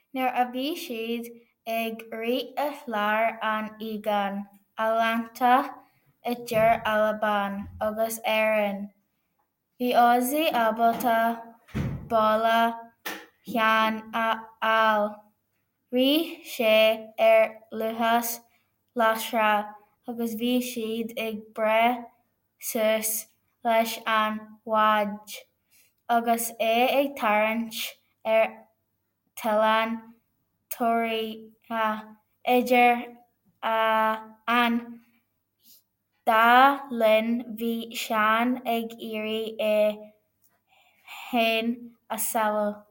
Nuair a bhí siad ag rí a shláir an íogainn, aileanta i dtír Alabán agus Éireann, bhí Ozzy ábalta balla cheann all. Bhí sé ar luchas lasraigh agus bhí siad ag brath suas leis an bhád, agus é ag tarraingt ar tilleann tóirtha idir an dá linn bhí Seán ag iarraidh é hainn a saoil.